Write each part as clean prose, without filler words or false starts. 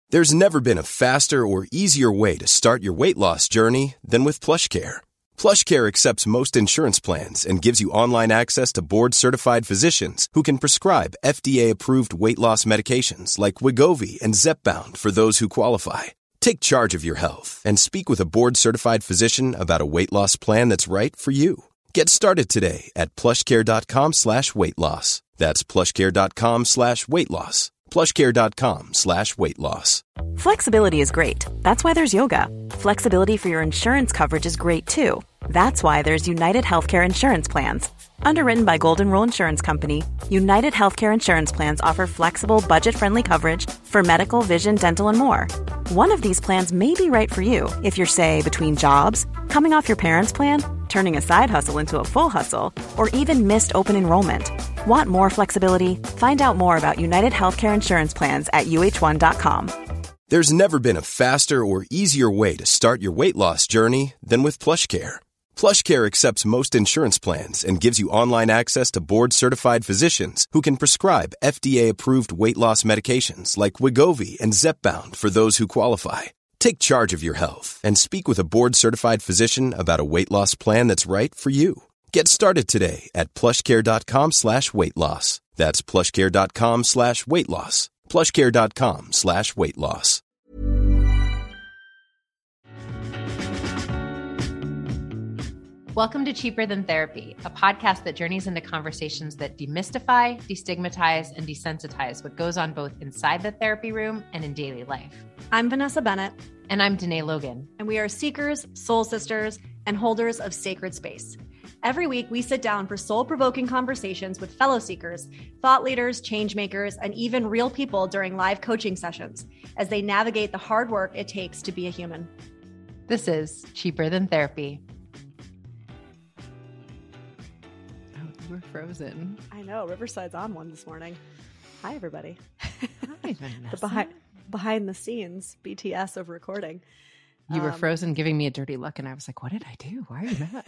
There's never been a faster or easier way to start your weight loss journey than with PlushCare. PlushCare accepts most insurance plans and gives you online access to board-certified physicians who can prescribe FDA-approved weight loss medications like Wegovy and Zepbound for those who qualify. Take charge of your health and speak with a board-certified physician about a weight loss plan that's right for you. Get started today at plushcare.com/weight-loss. That's plushcare.com/weight-loss. plushcare.com/weight-loss. Flexibility is great. That's why there's yoga. Flexibility for your insurance coverage is great too. That's why there's United Healthcare Insurance Plans. Underwritten by Golden Rule Insurance Company, United Healthcare Insurance Plans offer flexible, budget-friendly coverage for medical, vision, dental, and more. One of these plans may be right for you if you're, say, between jobs, coming off your parents' plan, turning a side hustle into a full hustle, or even missed open enrollment. Want more flexibility? Find out more about United Healthcare Insurance Plans at uh1.com. There's never been a faster or easier way to start your weight loss journey than with PlushCare. PlushCare accepts most insurance plans and gives you online access to board-certified physicians who can prescribe FDA-approved weight loss medications like Wegovy and Zepbound for those who qualify. Take charge of your health and speak with a board-certified physician about a weight loss plan that's right for you. Get started today at plushcare.com/weight-loss. That's plushcare.com/weight-loss. plushcare.com/weight-loss. Welcome to Cheaper Than Therapy, a podcast that journeys into conversations that demystify, destigmatize, and desensitize what goes on both inside the therapy room and in daily life. I'm Vanessa Bennett. And I'm Danae Logan. And we are seekers, soul sisters, and holders of sacred space. Every week, we sit down for soul-provoking conversations with fellow seekers, thought leaders, change makers, and even real people during live coaching sessions as they navigate the hard work it takes to be a human. This is Cheaper Than Therapy. We're frozen. I know. Riverside's on one this morning. Hi, everybody. Hi, Vanessa. The behind the scenes BTS of recording. You were frozen, giving me a dirty look, and I was like, what did I do? Why are you mad?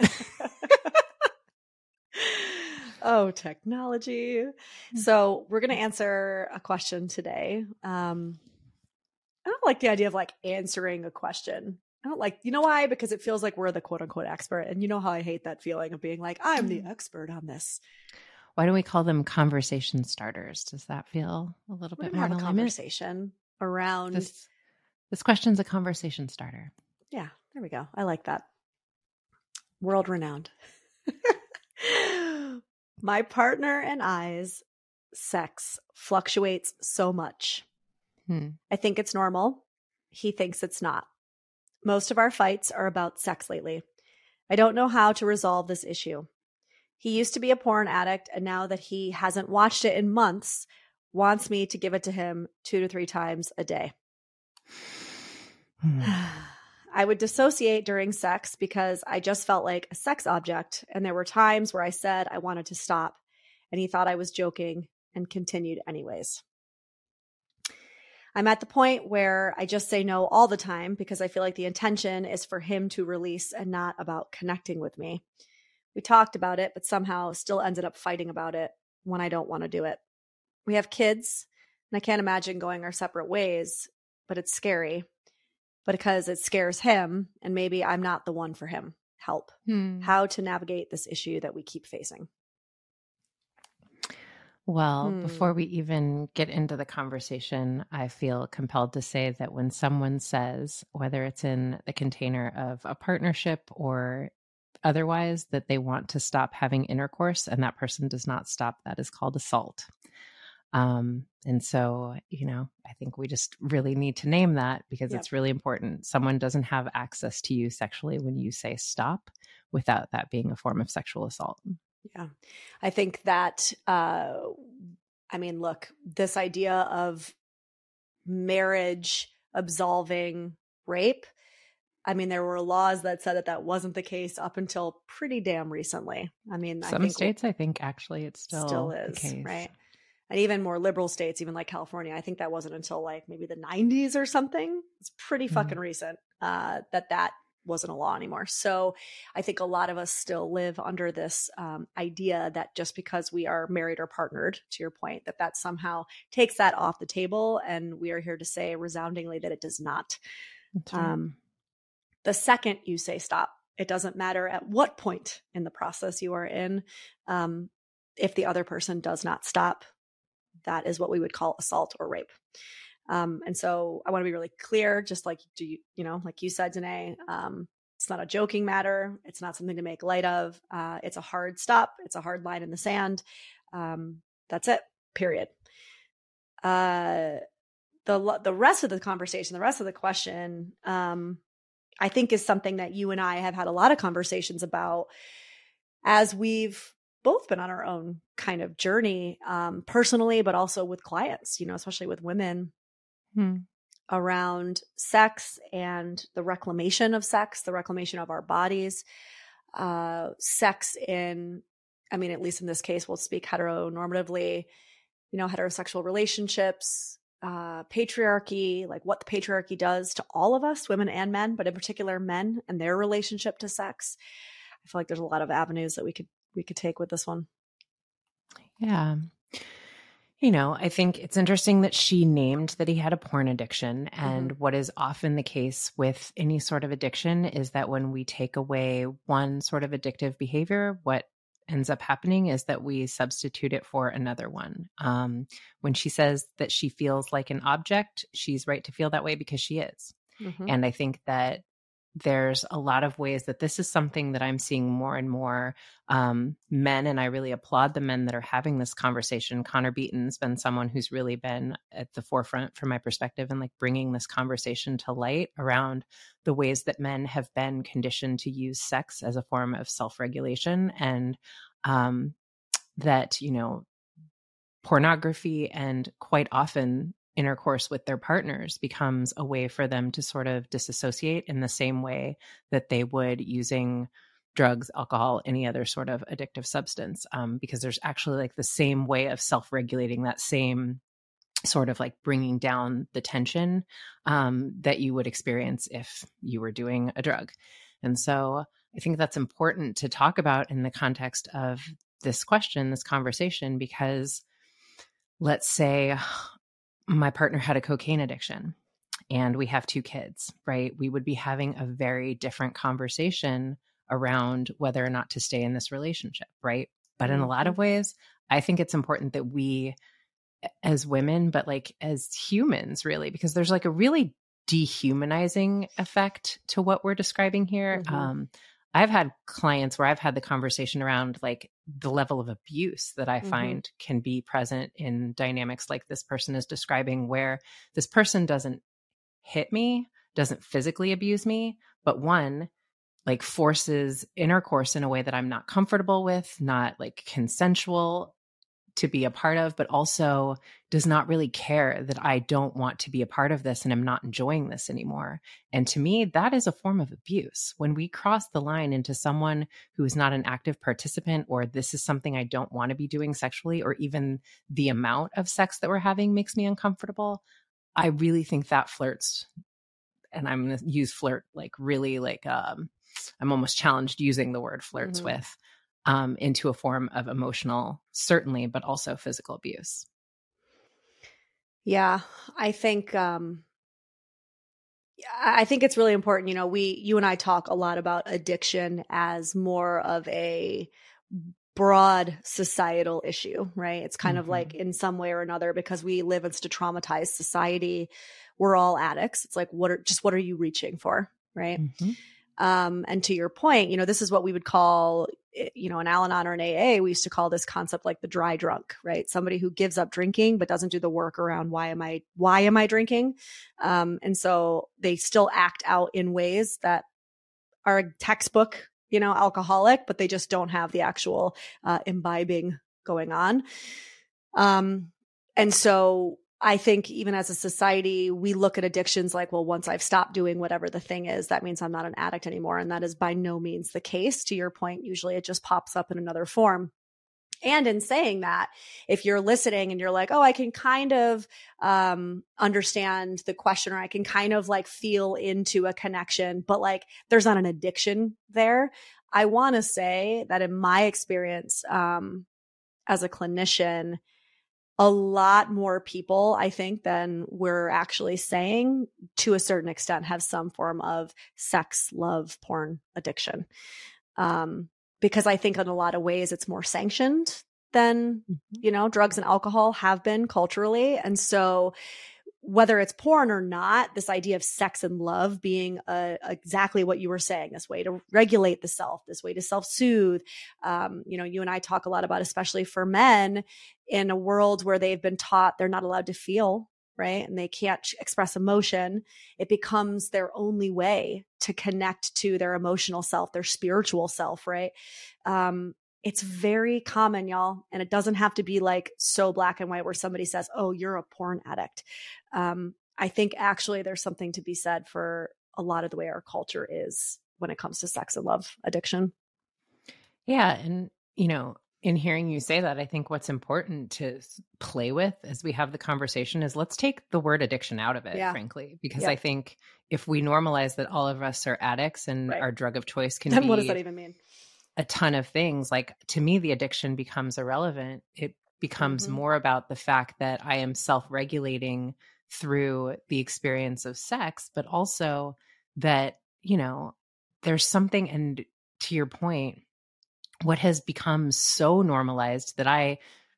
Oh, technology. So we're going to answer a question today. I don't like the idea of like answering a question. I don't like, you know why? Because it feels like we're the quote unquote expert. And you know how I hate that feeling of being like, I'm the expert on this. Why don't we call them conversation starters? Does that feel a little bit more in alignment? Conversation around this question's a conversation starter. Yeah, there we go. I like that. World renowned. My partner and I's sex fluctuates so much. I think it's normal. He thinks it's not. Most of our fights are about sex lately. I don't know how to resolve this issue. He used to be a porn addict, and now that he hasn't watched it in months, wants me to give it to him 2 to 3 times a day. I would dissociate during sex because I just felt like a sex object, and there were times where I said I wanted to stop, and he thought I was joking and continued anyways. I'm at the point where I just say no all the time because I feel like the intention is for him to release and not about connecting with me. We talked about it, but somehow still ended up fighting about it when I don't want to do it. We have kids, and I can't imagine going our separate ways, but it's scary. But because it scares him, and maybe I'm not the one for him. Help. How to navigate this issue that we keep facing. Well, before we even get into the conversation, I feel compelled to say that when someone says, whether it's in the container of a partnership or otherwise, that they want to stop having intercourse and that person does not stop, that is called assault. And so, I think we just really need to name that because it's really important. Someone doesn't have access to you sexually when you say stop without that being a form of sexual assault. Yeah. I think that, look, this idea of marriage absolving rape, there were laws that said that wasn't the case up until pretty damn recently. Some states, I think actually it's still is, the case. Right? And even more liberal states, even like California, I think that wasn't until like maybe the 90s or something. It's pretty fucking recent that wasn't a law anymore. So I think a lot of us still live under this idea that just because we are married or partnered, to your point, that somehow takes that off the table. And we are here to say resoundingly that it does not. That's right. The second you say stop, it doesn't matter at what point in the process you are in. If the other person does not stop, that is what we would call assault or rape. And so I want to be really clear, just like, like you said, Danae, it's not a joking matter. It's not something to make light of. It's a hard stop. It's a hard line in the sand. That's it, period. The rest of the conversation, the rest of the question, I think is something that you and I have had a lot of conversations about as we've both been on our own kind of journey, personally, but also with clients, especially with women, around sex and the reclamation of sex, the reclamation of our bodies, sex in, at least in this case, we'll speak heteronormatively, heterosexual relationships, patriarchy, like what the patriarchy does to all of us, women and men, but in particular men and their relationship to sex. I feel like there's a lot of avenues that we could take with this one. Yeah. I think it's interesting that she named that he had a porn addiction. And what is often the case with any sort of addiction is that when we take away one sort of addictive behavior, what ends up happening is that we substitute it for another one. When she says that she feels like an object, she's right to feel that way because she is. And I think that there's a lot of ways that this is something that I'm seeing more and more men, and I really applaud the men that are having this conversation. Connor Beaton's been someone who's really been at the forefront from my perspective and like bringing this conversation to light around the ways that men have been conditioned to use sex as a form of self-regulation, and that, pornography and quite often intercourse with their partners becomes a way for them to sort of disassociate in the same way that they would using drugs, alcohol, any other sort of addictive substance, because there's actually like the same way of self-regulating, that same sort of like bringing down the tension that you would experience if you were doing a drug. And so I think that's important to talk about in the context of this question, this conversation, because let's say my partner had a cocaine addiction and we have 2 kids, right? We would be having a very different conversation around whether or not to stay in this relationship, right? But in a lot of ways, I think it's important that we as women, but like as humans really, because there's like a really dehumanizing effect to what we're describing here. I've had clients where I've had the conversation around like the level of abuse that I find can be present in dynamics like this person is describing, where this person doesn't hit me, doesn't physically abuse me, but one, like forces intercourse in a way that I'm not comfortable with, not like consensual to be a part of, but also does not really care that I don't want to be a part of this and I'm not enjoying this anymore. And to me, that is a form of abuse. When we cross the line into someone who is not an active participant, or this is something I don't want to be doing sexually, or even the amount of sex that we're having makes me uncomfortable, I really think that flirts, and I'm going to use flirt like really like, I'm almost challenged using the word flirts with, into a form of emotional, certainly, but also physical abuse. Yeah, I think it's really important. You and I talk a lot about addiction as more of a broad societal issue, right? It's kind of like in some way or another, because we live in such a traumatized society, we're all addicts. It's like, what are you reaching for? Right. And to your point, this is what we would call, in Al-Anon or an AA, we used to call this concept like the dry drunk, right? Somebody who gives up drinking, but doesn't do the work around why am I drinking? And so they still act out in ways that are a textbook, alcoholic, but they just don't have the actual imbibing going on. And so I think even as a society, we look at addictions like, well, once I've stopped doing whatever the thing is, that means I'm not an addict anymore. And that is by no means the case. To your point, usually it just pops up in another form. And in saying that, if you're listening and you're like, oh, I can kind of understand the question, or I can kind of like feel into a connection, but like there's not an addiction there. I want to say that in my experience as a clinician, a lot more people, I think, than we're actually saying, to a certain extent, have some form of sex, love, porn addiction. Because I think in a lot of ways it's more sanctioned than, drugs and alcohol have been culturally. And so whether it's porn or not, this idea of sex and love being exactly what you were saying, this way to regulate the self, this way to self-soothe. You and I talk a lot about, especially for men in a world where they've been taught they're not allowed to feel, right? And they can't express emotion. It becomes their only way to connect to their emotional self, their spiritual self, right? It's very common, y'all. And it doesn't have to be like so black and white where somebody says, oh, you're a porn addict. I think actually there's something to be said for a lot of the way our culture is when it comes to sex and love addiction. Yeah. And, in hearing you say that, I think what's important to play with as we have the conversation is let's take the word addiction out of it, frankly, because I think if we normalize that all of us are addicts and our drug of choice can then be what does that even mean? A ton of things, like to me, the addiction becomes irrelevant. It becomes more about the fact that I am self-regulating through the experience of sex, but also that, there's something, and to your point, what has become so normalized that I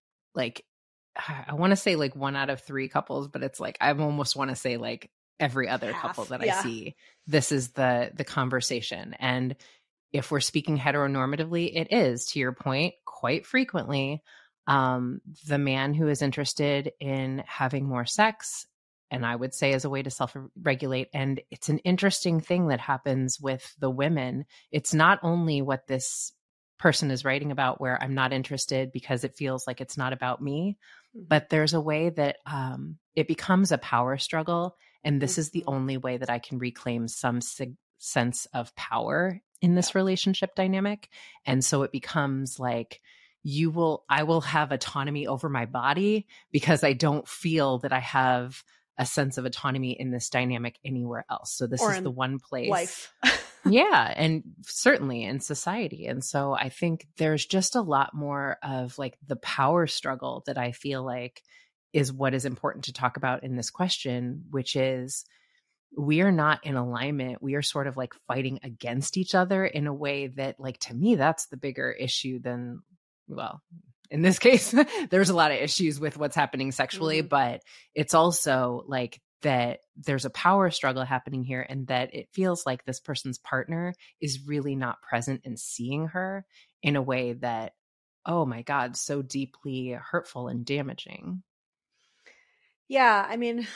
want to say like 1 out of 3 couples, but it's like, I almost want to say like every other couple that I see, this is the conversation. And if we're speaking heteronormatively, it is, to your point, quite frequently, the man who is interested in having more sex, and I would say as a way to self-regulate. And it's an interesting thing that happens with the women. It's not only what this person is writing about, where I'm not interested because it feels like it's not about me, but there's a way that it becomes a power struggle. And this is the only way that I can reclaim some sense of power in this relationship dynamic. And so it becomes like, I will have autonomy over my body because I don't feel that I have a sense of autonomy in this dynamic anywhere else. So this is the one place. Life. Yeah. And certainly in society. And so I think there's just a lot more of like the power struggle that I feel like is what is important to talk about in this question, which is we are not in alignment. We are sort of like fighting against each other in a way that, like, to me, that's the bigger issue than, well, in this case, there's a lot of issues with what's happening sexually, but it's also like that there's a power struggle happening here, and that it feels like this person's partner is really not present in seeing her in a way that, oh my God, so deeply hurtful and damaging. Yeah. I mean,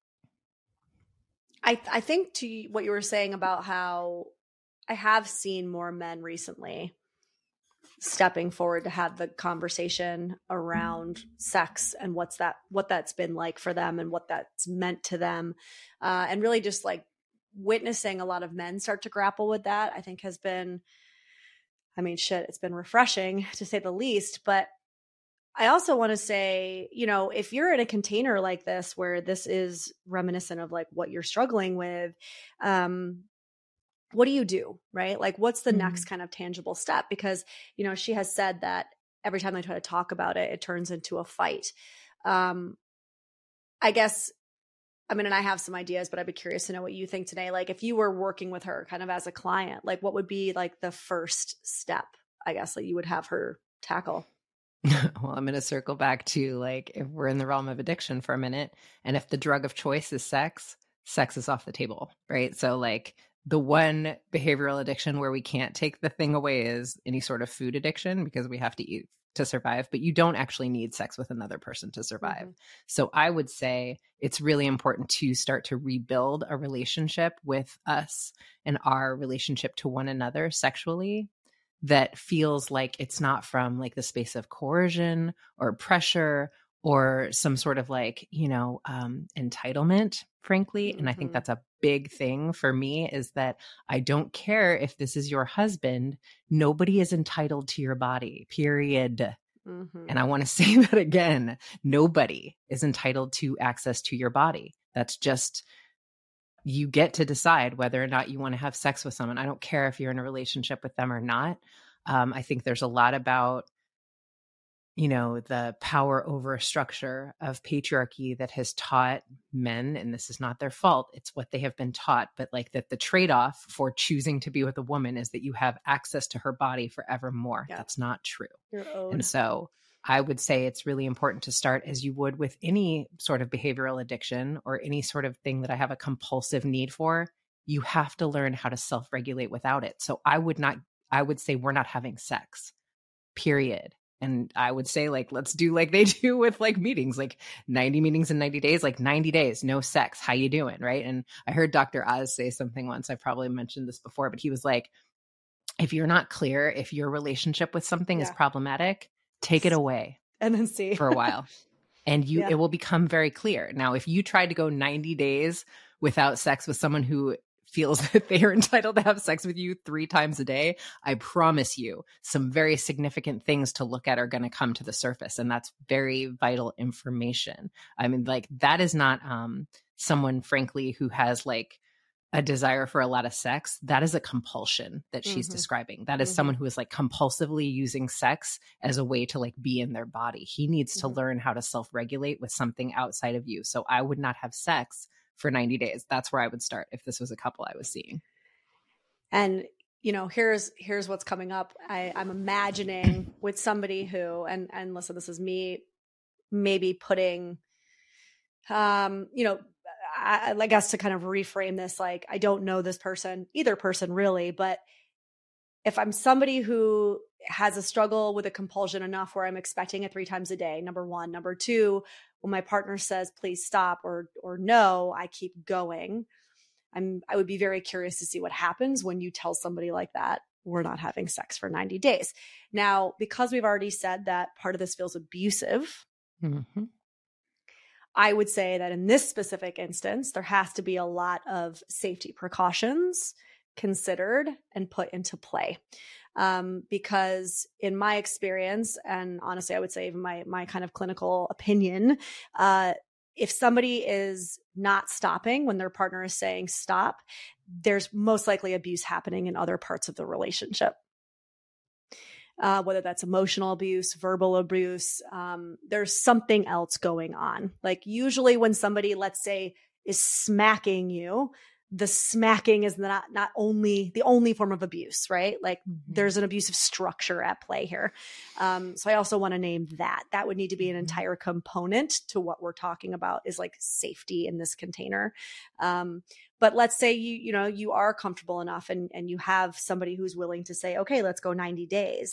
I think to what you were saying about how I have seen more men recently stepping forward to have the conversation around sex and what that's been like for them and what that's meant to them. And really just like witnessing a lot of men start to grapple with that, I think has been, it's been refreshing to say the least. But I also want to say, if you're in a container like this, where this is reminiscent of like what you're struggling with, what do you do, right? Like, what's the next kind of tangible step? Because, she has said that every time they try to talk about it, it turns into a fight. I guess, and I have some ideas, but I'd be curious to know what you think today. Like, if you were working with her kind of as a client, like what would be like the first step, I guess, that you would have her tackle? Well, I'm going to circle back to like, if we're in the realm of addiction for a minute, and if the drug of choice is sex is off the table, right? So like the one behavioral addiction where we can't take the thing away is any sort of food addiction, because we have to eat to survive, but you don't actually need sex with another person to survive. So I would say it's really important to start to rebuild a relationship with us and our relationship to one another sexually that feels like it's not from like the space of coercion or pressure or some sort of like, entitlement, frankly. And I think that's a big thing for me, is that I don't care if this is your husband. Nobody is entitled to your body, period. And I want to say that again, nobody is entitled to access to your body. That's just, you get to decide whether or not you want to have sex with someone. I don't care if you're in a relationship with them or not. I think there's a lot about, the power over structure of patriarchy that has taught men, and this is not their fault, it's what they have been taught, but like that the trade-off for choosing to be with a woman is that you have access to her body forevermore. Yeah. That's not true. And so I would say it's really important to start as you would with any sort of behavioral addiction or any sort of thing that I have a compulsive need for. You have to learn how to self-regulate without it. So I would say we're not having sex, period. And I would say, like, let's do like they do with like meetings, like 90 meetings in 90 days, like 90 days, no sex. How you doing? Right. And I heard Dr. Oz say something once, I probably mentioned this before, but he was like, if you're not clear, if your relationship with something is problematic, take it away and then see for a while. And it will become very clear. Now, if you tried to go 90 days without sex with someone who feels that they are entitled to have sex with you 3 times a day, I promise you some very significant things to look at are going to come to the surface. And that's very vital information. I mean, like, that is not someone, frankly, who has like a desire for a lot of sex. That is a compulsion that she's describing. That is someone who is like compulsively using sex as a way to like be in their body. He needs to learn how to self-regulate with something outside of you. So I would not have sex for 90 days. That's where I would start if this was a couple I was seeing. And, here's what's coming up. I'm imagining with somebody who, and listen, this is me maybe putting, I guess to kind of reframe this, like, I don't know this person, either person really, but if I'm somebody who has a struggle with a compulsion enough where I'm expecting it 3 times a day, number one. Number two, when my partner says, please stop or no, I keep going. I would be very curious to see what happens when you tell somebody like that, we're not having sex for 90 days. Now, because we've already said that part of this feels abusive, I would say that in this specific instance, there has to be a lot of safety precautions considered and put into play. Because in my experience, and honestly, I would say even my kind of clinical opinion, if somebody is not stopping when their partner is saying stop, there's most likely abuse happening in other parts of the relationship. Whether that's emotional abuse, verbal abuse, there's something else going on. Like usually when somebody, let's say, is smacking you, the smacking is not only the only form of abuse, right? Like there's an abusive structure at play here. So I also want to name that. That would need to be an entire component to what we're talking about is like safety in this container. But let's say you are comfortable enough and you have somebody who's willing to say, okay, let's go 90 days.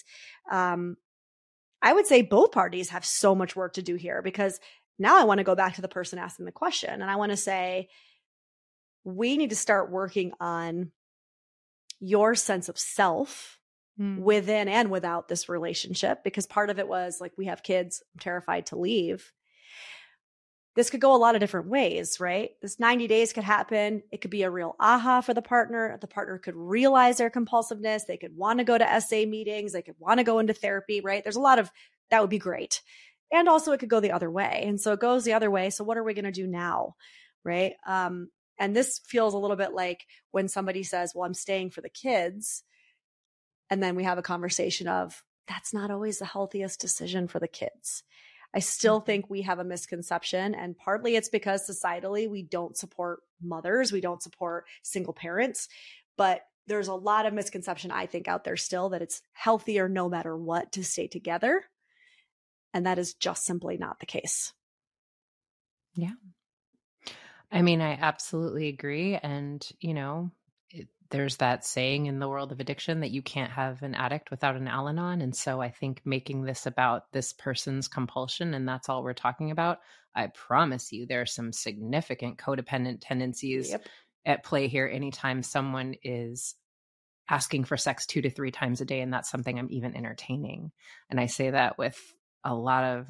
I would say both parties have so much work to do here, because now I want to go back to the person asking the question. And I want to say, we need to start working on your sense of self within and without this relationship, because part of it was like, we have kids, I'm terrified to leave. This could go a lot of different ways, right? This 90 days could happen. It could be a real aha for the partner. The partner could realize their compulsiveness. They could want to go to SA meetings. They could want to go into therapy, right? There's a lot of, that would be great. And also it could go the other way. And so it goes the other way. So what are we going to do now? Right. And this feels a little bit like when somebody says, well, I'm staying for the kids. And then we have a conversation of, that's not always the healthiest decision for the kids. I still think we have a misconception. And partly it's because societally we don't support mothers. We don't support single parents. But there's a lot of misconception, I think, out there still that it's healthier no matter what to stay together. And that is just simply not the case. Yeah. I mean, I absolutely agree. And, there's that saying in the world of addiction that you can't have an addict without an Al-Anon. And so I think making this about this person's compulsion, and that's all we're talking about, I promise you there are some significant codependent tendencies at play here anytime someone is asking for sex 2 to 3 times a day. And that's something I'm even entertaining. And I say that with a lot of,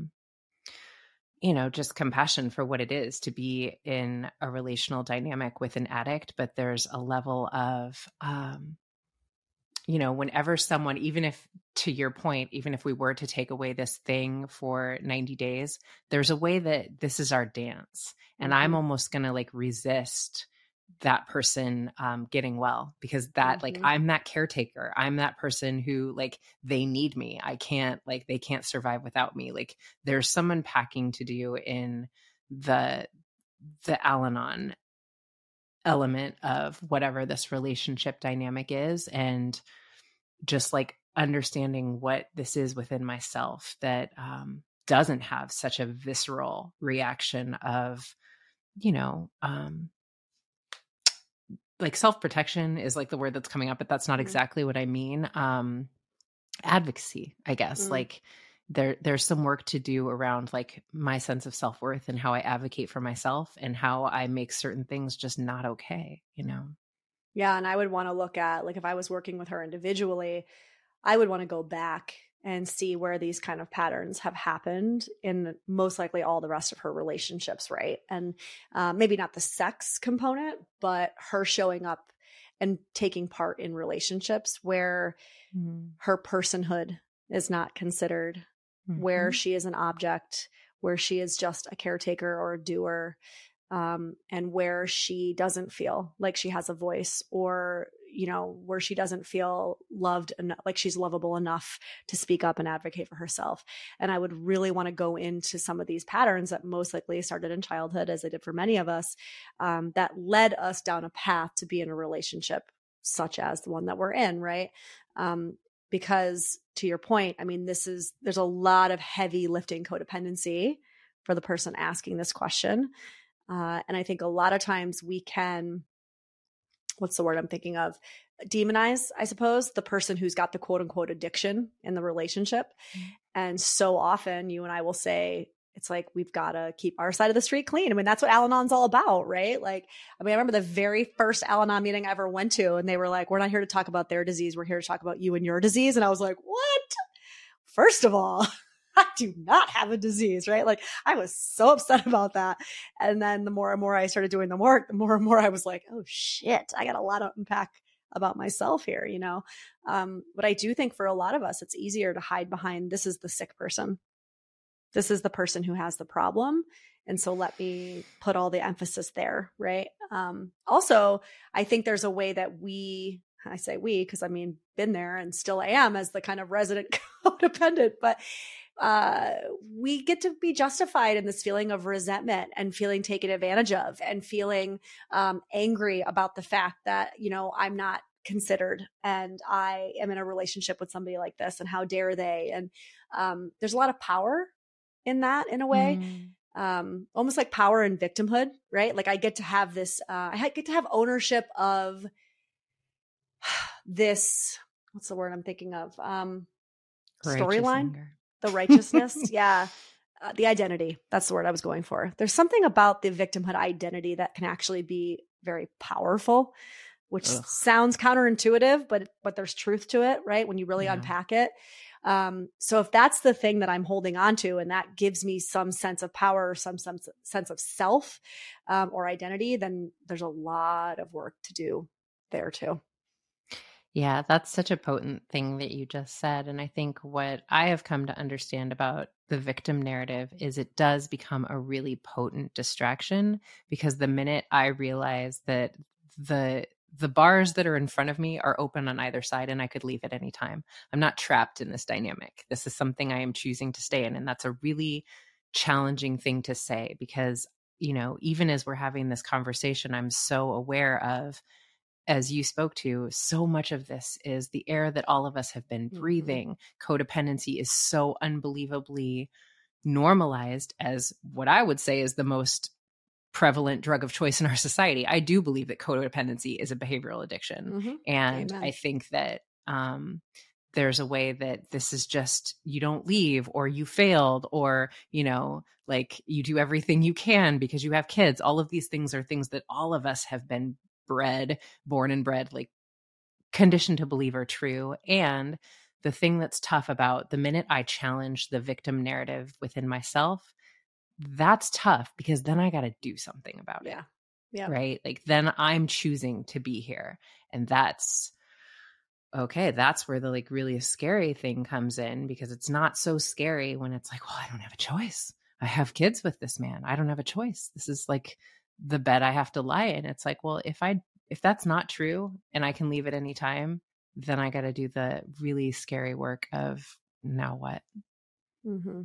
just compassion for what it is to be in a relational dynamic with an addict. But there's a level of, whenever someone, even if to your point, even if we were to take away this thing for 90 days, there's a way that this is our dance. And I'm almost going to like resist that person getting well, because that like I'm that caretaker. I'm that person who like they need me. I can't like they can't survive without me. Like there's some unpacking to do in the Al-Anon element of whatever this relationship dynamic is, and just like understanding what this is within myself that doesn't have such a visceral reaction of, you know, like self-protection is like the word that's coming up, but that's not exactly what I mean. Advocacy, I guess. Like there's some work to do around like my sense of self-worth and how I advocate for myself and how I make certain things just not okay, you know? Yeah. And I would want to look at, like, if I was working with her individually, I would want to go back and see where these kind of patterns have happened in most likely all the rest of her relationships, right? And maybe not the sex component, but her showing up and taking part in relationships where her personhood is not considered, where she is an object, where she is just a caretaker or a doer, and where she doesn't feel like she has a voice, or, you know, where she doesn't feel loved enough, like she's lovable enough to speak up and advocate for herself. And I would really want to go into some of these patterns that most likely started in childhood, as they did for many of us, that led us down a path to be in a relationship such as the one that we're in, right? Because to your point, I mean, there's a lot of heavy lifting codependency for the person asking this question. And I think a lot of times we can, what's the word I'm thinking of? Demonize, I suppose, the person who's got the quote unquote addiction in the relationship. And so often you and I will say, it's like, we've got to keep our side of the street clean. I mean, that's what Al-Anon's all about, right? Like, I mean, I remember the very first Al-Anon meeting I ever went to, and they were like, we're not here to talk about their disease. We're here to talk about you and your disease. And I was like, what? First of all, I do not have a disease, right? Like, I was so upset about that. And then the more and more I started doing the work, the more and more I was like, oh shit, I got a lot to unpack about myself here, you know? But I do think for a lot of us, it's easier to hide behind, this is the sick person. This is the person who has the problem. And so let me put all the emphasis there, right? Also, I think there's a way that I say we, because I mean, been there and still I am as the kind of resident codependent, but we get to be justified in this feeling of resentment and feeling taken advantage of and feeling angry about the fact that, you know, I'm not considered and I am in a relationship with somebody like this, and how dare they? And there's a lot of power in that, in a way, almost like power and victimhood, right? Like I get to have this, I get to have ownership of this, what's the word I'm thinking of? Storyline, the righteousness. Yeah. The identity. That's the word I was going for. There's something about the victimhood identity that can actually be very powerful, which sounds counterintuitive, but there's truth to it, right? When you really unpack it. So if that's the thing that I'm holding on to, and that gives me some sense of power or some sense of self, or identity, then there's a lot of work to do there too. Yeah, that's such a potent thing that you just said. And I think what I have come to understand about the victim narrative is it does become a really potent distraction, because the minute I realize that the bars that are in front of me are open on either side and I could leave at any time, I'm not trapped in this dynamic. This is something I am choosing to stay in. And that's a really challenging thing to say, because, you know, even as we're having this conversation, I'm so aware of, as you spoke to, so much of this is the air that all of us have been breathing. Codependency is so unbelievably normalized as what I would say is the most prevalent drug of choice in our society. I do believe that codependency is a behavioral addiction. And Amen. I think that there's a way that this is just, you don't leave, or you failed, or, you know, like you do everything you can because you have kids. All of these things are things that all of us have been born and bred, like conditioned to believe are true. And the thing that's tough about the minute I challenge the victim narrative within myself, that's tough, because then I got to do something about it. Yeah. Right. Like then I'm choosing to be here. And that's okay, that's where the like really scary thing comes in, because it's not so scary when it's like, well, I don't have a choice. I have kids with this man. I don't have a choice. This is like the bed I have to lie in. It's like, well, if that's not true and I can leave at any time, then I got to do the really scary work of now what? Mm-hmm.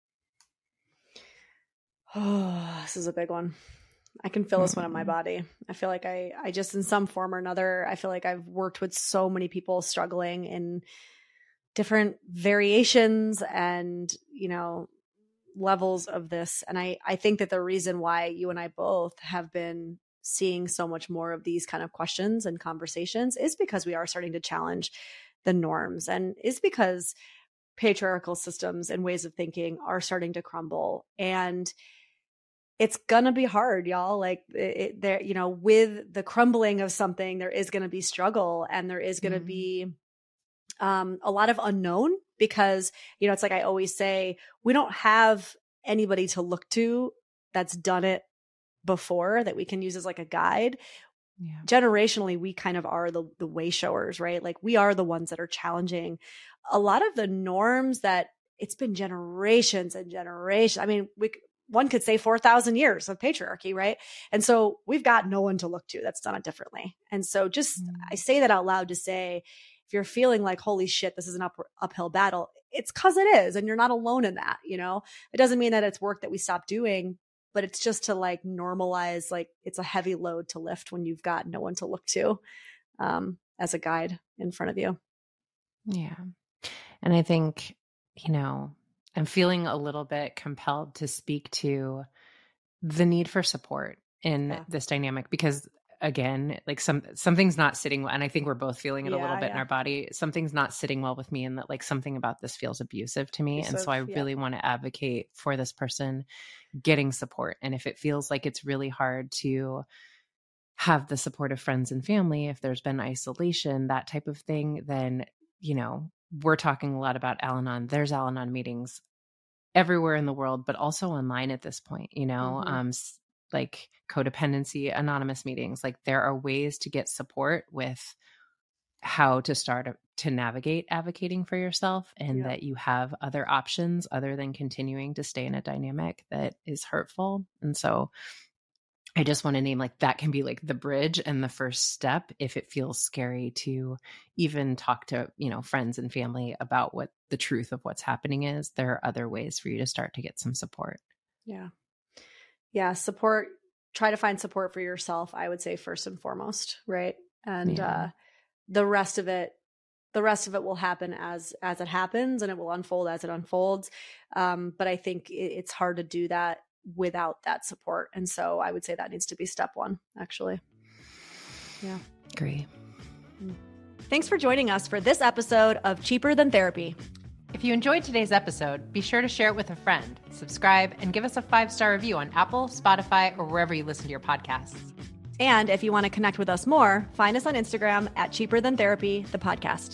Oh, this is a big one. I can feel this one in my body. I feel like I just, in some form or another, I feel like I've worked with so many people struggling in different variations and, levels of this. And I think that the reason why you and I both have been seeing so much more of these kind of questions and conversations is because we are starting to challenge the norms, and is because patriarchal systems and ways of thinking are starting to crumble. And it's gonna be hard, y'all. Like there, with the crumbling of something, there is gonna be struggle, and there is gonna be a lot of unknown, because it's like I always say, we don't have anybody to look to that's done it before that we can use as like a guide. Yeah. Generationally, we kind of are the way showers, right? Like we are the ones that are challenging a lot of the norms that it's been generations and generations. I mean, one could say 4,000 years of patriarchy, right? And so we've got no one to look to that's done it differently. And so just, I say that out loud to say, if you're feeling like, holy shit, this is an uphill battle, it's because it is. And you're not alone in that, It doesn't mean that it's work that we stop doing, but it's just to like normalize, like it's a heavy load to lift when you've got no one to look to as a guide in front of you. Yeah. And I think, I'm feeling a little bit compelled to speak to the need for support in this dynamic, because again, like something's not sitting well. And I think we're both feeling it a little bit in our body. Something's not sitting well with me, and that like something about this feels abusive to me. And so I really want to advocate for this person getting support. And if it feels like it's really hard to have the support of friends and family, if there's been isolation, that type of thing, then, we're talking a lot about Al-Anon. There's Al-Anon meetings everywhere in the world, but also online at this point, like codependency, anonymous meetings. Like there are ways to get support with how to start to navigate advocating for yourself, and that you have other options other than continuing to stay in a dynamic that is hurtful. And so I just want to name like that can be like the bridge and the first step if it feels scary to even talk to, friends and family about what the truth of what's happening is. There are other ways for you to start to get some support. Yeah. Yeah. Support. Try to find support for yourself, I would say, first and foremost. Right. And the rest of it will happen as it happens, and it will unfold as it unfolds. But I think it's hard to do that without that support. And so I would say that needs to be step one, actually. Yeah. Agree. Thanks for joining us for this episode of Cheaper Than Therapy. If you enjoyed today's episode, be sure to share it with a friend, subscribe, and give us a 5-star review on Apple, Spotify, or wherever you listen to your podcasts. And if you want to connect with us more, find us on Instagram at Cheaper Than Therapy, the podcast.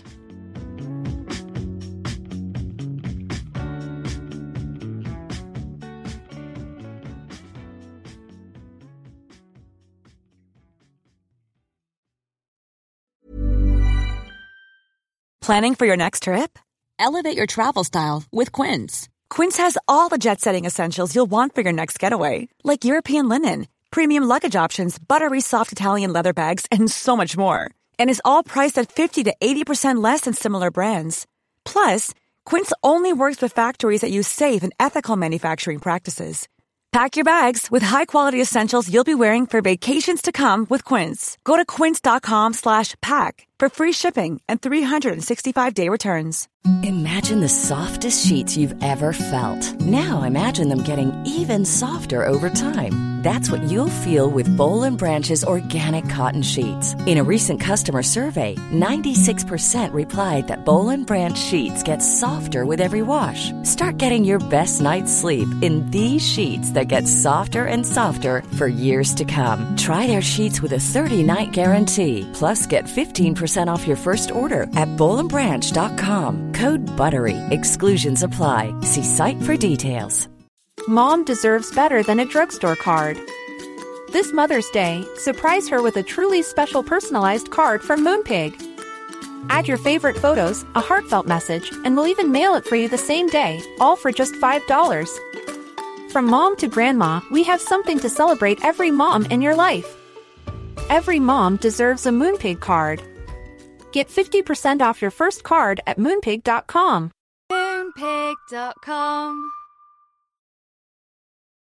Planning for your next trip? Elevate your travel style with Quince. Quince has all the jet-setting essentials you'll want for your next getaway, like European linen, premium luggage options, buttery soft Italian leather bags, and so much more. And is all priced at 50 to 80% less than similar brands. Plus, Quince only works with factories that use safe and ethical manufacturing practices. Pack your bags with high-quality essentials you'll be wearing for vacations to come with Quince. Go to quince.com/pack for free shipping and 365-day returns. Imagine the softest sheets you've ever felt. Now imagine them getting even softer over time. That's what you'll feel with Boll & Branch's organic cotton sheets. In a recent customer survey, 96% replied that Boll & Branch sheets get softer with every wash. Start getting your best night's sleep in these sheets that get softer and softer for years to come. Try their sheets with a 30-night guarantee. Plus, get 15% off your first order at bollandbranch.com. Code BUTTERY. Exclusions apply. See site for details. Mom deserves better than a drugstore card. This Mother's Day, surprise her with a truly special personalized card from Moonpig. Add your favorite photos, a heartfelt message, and we'll even mail it for you the same day, all for just $5. From mom to grandma, we have something to celebrate every mom in your life. Every mom deserves a Moonpig card. Get 50% off your first card at Moonpig.com. Moonpig.com.